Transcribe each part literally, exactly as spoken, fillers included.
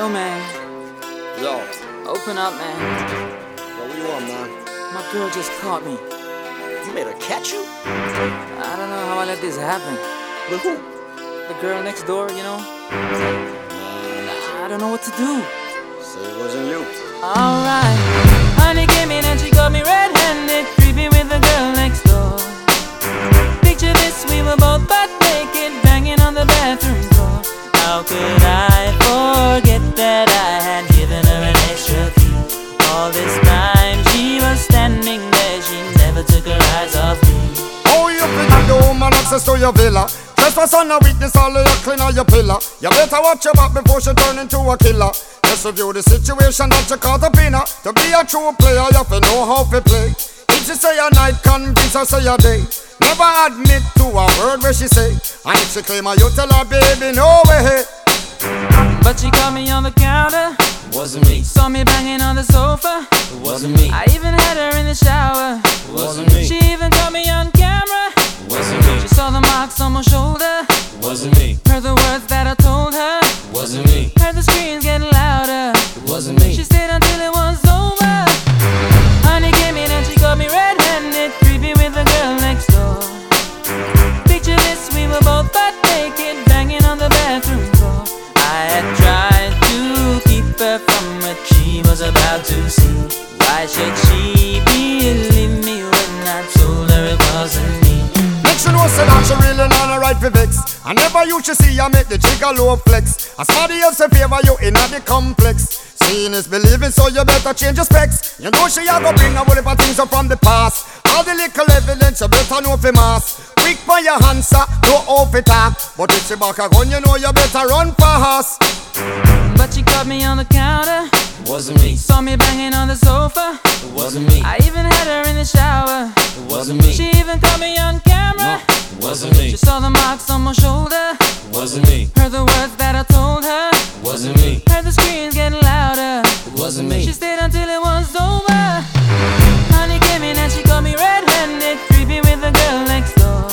Yo, man. Yo. Open up, man. Yo, what you want, man? My girl just caught me. You made her catch you? I don't know how I let this happen. With who? The girl next door, you know? I don't know what to do. Say it wasn't you. Alright. Honey came in and she got me red-handed, creepy with the girl next door. Picture this, we were both butt naked, banging on the bathroom floor. How could I forget that I had given her an extra key? All this time she was standing there, she never took her eyes off me. Oh, you figure the woman access to your villa. Trespass on a witness, all of your clean on your pillar. You better watch your back before she turn into a killer. Just review the situation that you caught up in her. To be a true player, you have to know how to play. If she say a night, convince her say a day. Never admit to a word where she say. And if she claim her, you tell her, baby, no way. But she caught me on the counter. Wasn't me. Saw me banging on the sofa. Wasn't me. I even had her in the shower. Wasn't me. She even caught me on camera. Wasn't me. She saw the marks on my shoulder. Wasn't me. Heard the words that I told her. Wasn't me. Heard the screams getting louder. Wasn't me. She stayed until it was over. Honey came in and she got me red-handed, creepy with the girl next door. Picture this, we were both butt naked, banging on the bathroom floor. I had tried to keep her from what she was about to see. Why should she believe me when I told her it wasn't me? Make sure know say that she really not a right for vex. I never used to see you make the jigger low flex. As somebody else in favor you in the complex. Seeing is believing, so you better change your specs. You know she a go bring a whole heap of things up from the past. All the little evidence you better know for mass. Quick for your answer, no off it talk. But if she back a gun, you know you better run fast. But she caught me on the counter. Wasn't me. Saw me banging on the sofa. Wasn't me. I even had her in the shower. Wasn't me. She even caught me on camera. Wasn't me. She saw the marks on my shoulder. Wasn't me. Heard the words that I told her. Wasn't me. Heard the screams getting louder. Wasn't me. She stayed until it was over. Honey came in and she got me red-handed, creepy with the girl next door.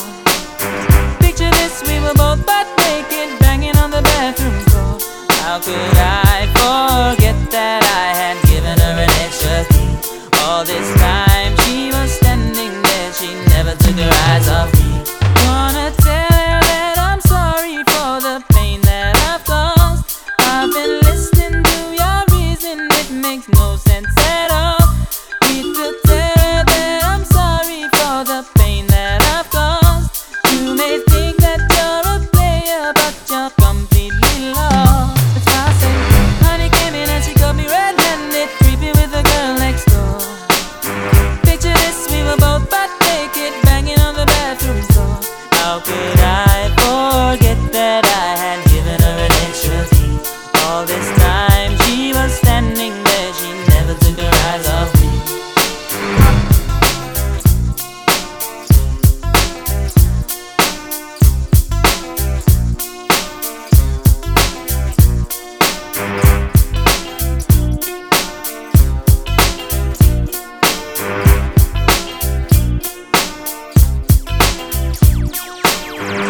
Picture this, we were both butt naked, banging on the bathroom floor. How could I forget that I had given her an extra key? All this time she was standing there, she never took her eyes off me. Wanna tell her that I'm sorry for the pain that I've caused. I've been listening to your reason, it makes no sense at all. Need to tell her that I'm sorry for the pain that I've caused. You may think that you're a player, but you're completely lost. That's why I say, honey came in and she got me red-handed, creepy with the girl next door. Picture this, we were both butt naked, banging on the bathroom floor. How could